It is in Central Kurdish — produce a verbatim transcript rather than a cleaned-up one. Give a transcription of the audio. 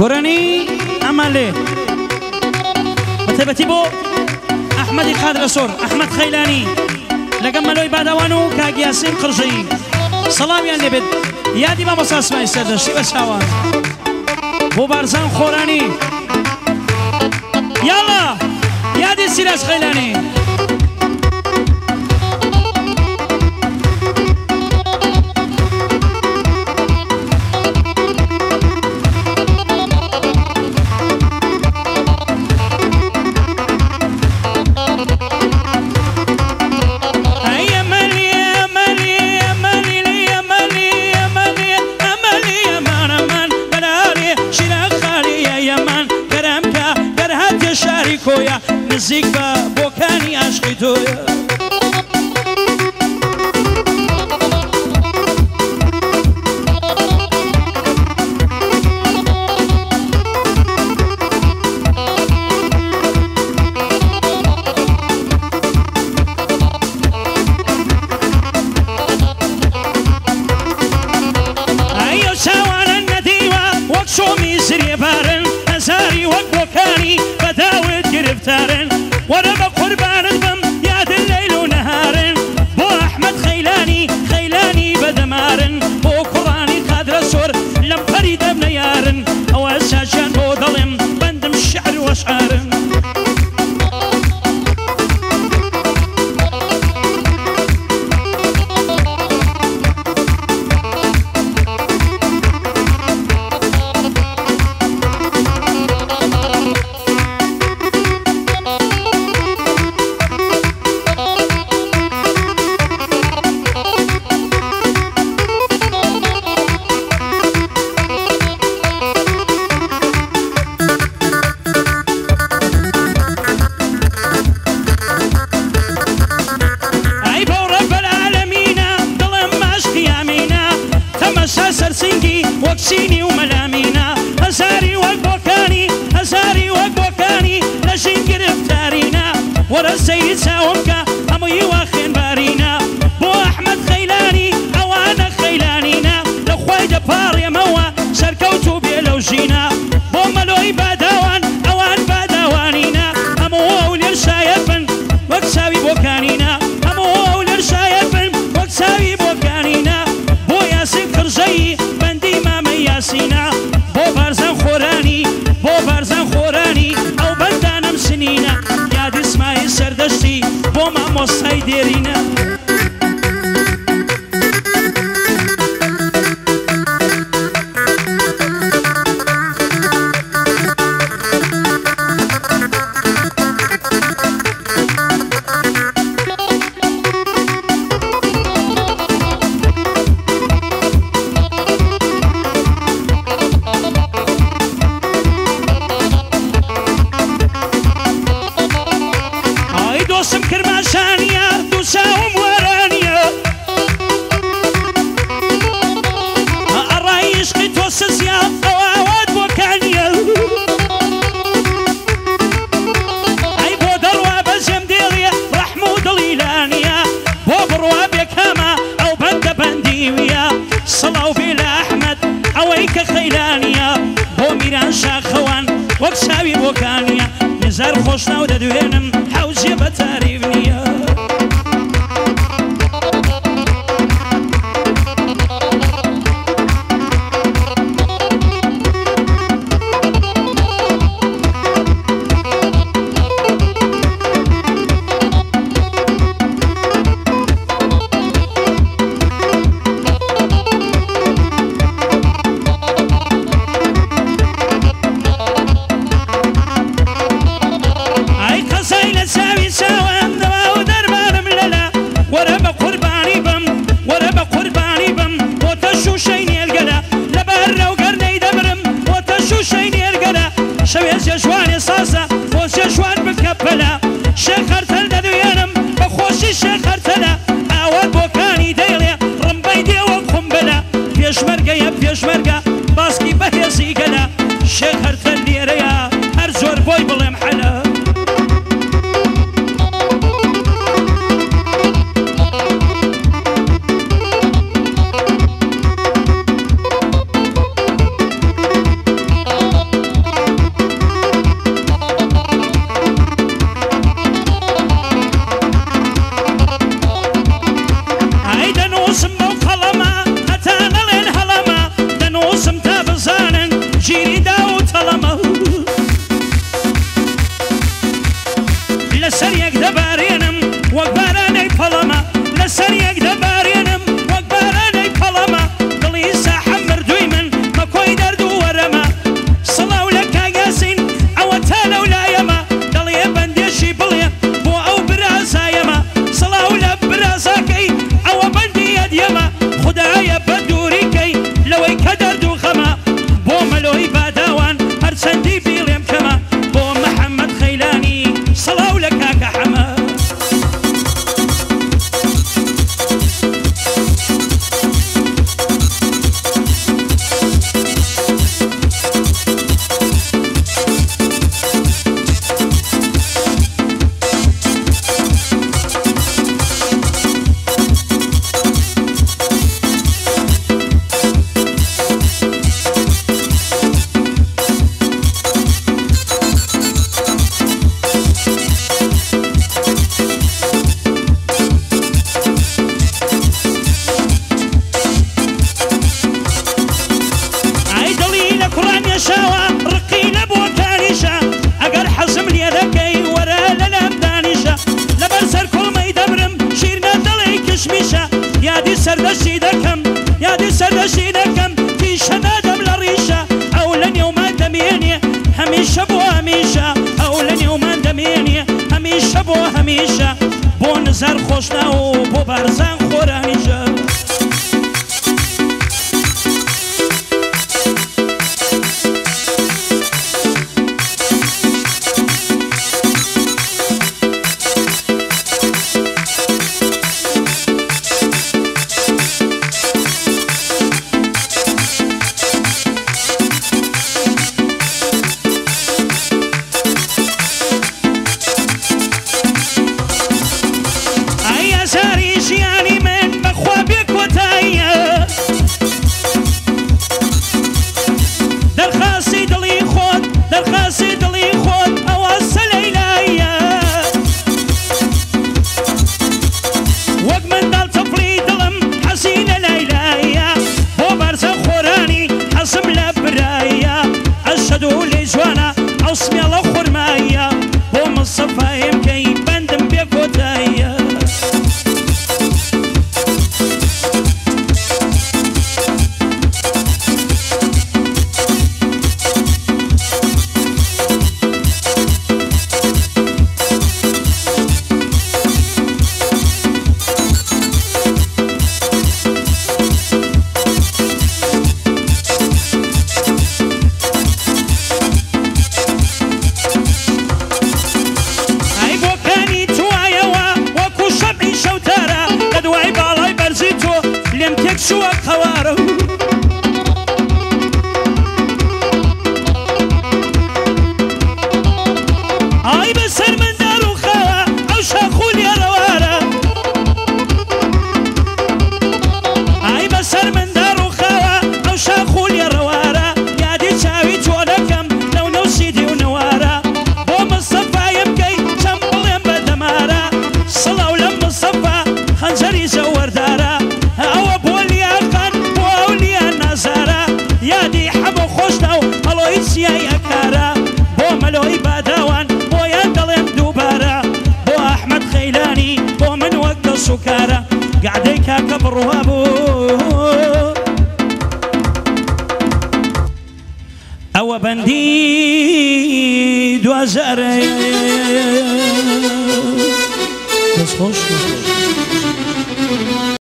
گۆرانی ئەمان لێ بەتایبەتی بۆ ئەحمەدی قادرەسۆر ئەحمەد خەیلانی لەگەڵ مەلۆی باداوان و کاک یاسین قڕژەیی سەڵامیان لێبێت یادی مامۆستا ئەسماعیل سەردەشتی بە چاوان بۆ بارزان خۆرانی یاڵا یادی سیراج خەیلانی نزیک بە بۆکانی عاشقی تۆیە ئەیۆ چاوانە نەدیوە وەک شۆمی زرێ بارن هەزاری وەک بۆکانی بەداوت گرفتارن وەرە بە قوربانت بم یادن لەیل و نەهارن بۆ ئەحمەد خەیلانی خەیلانی بەدەمارن بۆ کوڕانی قادرەسۆر لەم پەری دەبنە یارن ئەوە ساجیان بۆ دەڵێم بەندم شعر وەشعارن وەکسینی و مەلامینە هەزاری وەک بۆکانی هەزاری وەک بۆکانی لە ژین گرفتارینە وەرە سەیری چاومکە هەمووی وا خوێنبارینە بۆ ئەحمەد خەیلانی ئەوانە خەیلانینە لە خوای دەپاڕێمەوە سەرکەوت و بێ لەو ژینە بۆ مەلۆی باداوان ئەوان باداوانینە هەموو ئەو لێر شایەت بن وەک چاوی بۆکانینە هەموو ئەو لێر شایەت بن وەک چاوی بۆکانینە بۆ یاسین قڕژەیی یاسینە بۆ بارزان خۆرانی بۆ بارزان خۆرانی ئەو بەندانم سنینە یادی ئیسماعیل سەردەشتی بۆ مامۆستای دێرینە دۆستم کرماشانیە دوو چاوم وەرانیە ئەڕای عشقی تۆ سزیا ئەوەوات بۆکانیە ئەی بۆ دەڕوا بەجێم دێڵێ ڕەحم و دڵیلانیە بۆ بڕوا بێکامە ئەو بەندە بەندیویە سڵاو بێ لە ئەحمەد ئەوەی کە خەیلانیە بۆ میران شاخەوان وەک چاوی بۆکانیە نزار خۆش ناو دەدوێنم حوزیە بە تاریف نییە شەوێژە جوانێ سازە خۆشیە جوان بکە پەلا شێخ هەرتەل دەدوێنم بە خۆشی شێخ هەرتەلە ئاوات بۆکانی دەیڵێ ڕمبەی دێوە قومبەلە پێشمەرگەیە پێشمەرگە باسکی بەهێزی گەلە شێخ هەرتەل لێرەیە هەر زۆر بۆی بڵێم حەلە بازار خۆشنا و بۆ بارزان خۆرانی ژەر ئەوە بەندی دوازارە دەستخۆش